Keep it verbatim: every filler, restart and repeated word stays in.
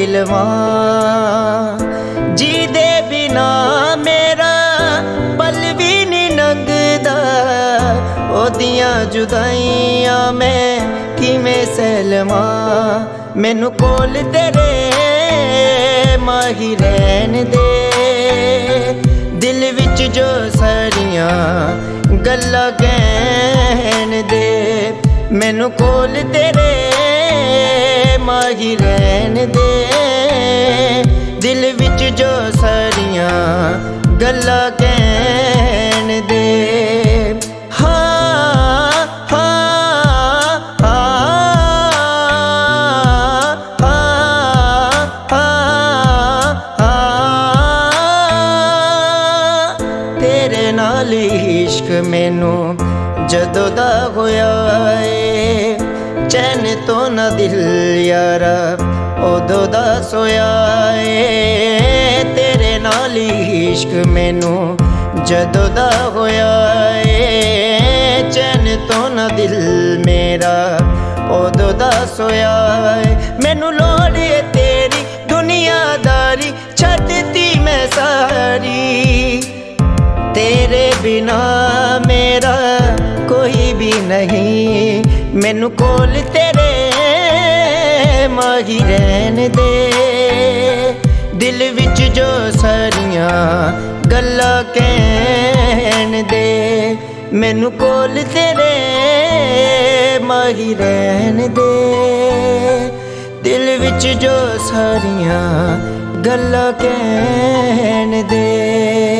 ਦਿਲਵਾ ਜੀ ਦੇ ਬਿਨਾ ਮੇਰਾ ਪਲ ਵੀ ਨਹੀਂ ਲੰਘਦਾ। ਉਹਦੀਆਂ ਜੁਦਾਈਆਂ ਮੈਂ ਕਿਵੇਂ ਸਹਿ ਲਵਾਂ। ਮੈਨੂੰ ਕੋਲ ਤੇਰੇ ਮਾਹੀ ਰਹਿਣ ਦੇ, ਦਿਲ ਵਿੱਚ ਜੋ ਸਾਰੀਆਂ ਗੱਲਾਂ ਕਹਿਣ ਦੇ। ਮੈਨੂੰ ਕੋਲ ਤੇਰੇ ਮਾਹੀ ਰਹਿਣ ਦੇ, ਦਿਲ ਵਿੱਚ ਜੋ ਸਾਰੀਆਂ ਗੱਲਾਂ ਕਹਿਣ ਦੇ। ਹਾਂ ਹਾਂ ਹਾਂ ਹਾਂ ਹਾਂ ਤੇਰੇ ਨਾਲ ਇਸ਼ਕ ਮੈਨੂੰ ਜਦੋਂ ਦਾ ਹੋਇਆ ਏ, ਚੈਨ ਤੋਂ ਨਾ ਦਿਲ ਯਾਰਾ ਉਦੋਂ ਦਾ ਸੋਇਆ ਏ। ਤੇਰੇ ਨਾਲ ਇਸ਼ਕ ਮੈਨੂੰ ਜਦੋਂ ਦਾ ਹੋਇਆ ਏ, ਚੈਨ ਤੋਂ ਨਾ ਦਿਲ ਮੇਰਾ ਉਦੋਂ ਦਾ ਸੋਇਆ ਏ। ਮੈਨੂੰ ਲੋੜ ਏ ਤੇਰੀ ਦੁਨੀਆਦਾਰੀ, ਛੱਡਤੀ ਮੈਂ ਸਾਰੀ। ਤੇਰੇ ਬਿਨਾ ਮੇਰਾ ਕੋਈ ਵੀ ਨਹੀਂ। ਮੈਨੂੰ ਕੋਲ ਤੇਰੇ ਮਾਹੀ ਰਹਿਣ ਦੇ, ਦਿਲ ਵਿੱਚ ਜੋ ਸਾਰੀਆਂ ਗੱਲਾਂ ਕਹਿਣ ਦੇ। ਮੈਨੂੰ ਕੋਲ ਤੇਰੇ ਮਾਹੀ ਰਹਿਣ ਦੇ, ਦਿਲ ਵਿੱਚ ਜੋ ਸਾਰੀਆਂ ਗੱਲਾਂ ਕਹਿਣ ਦੇ।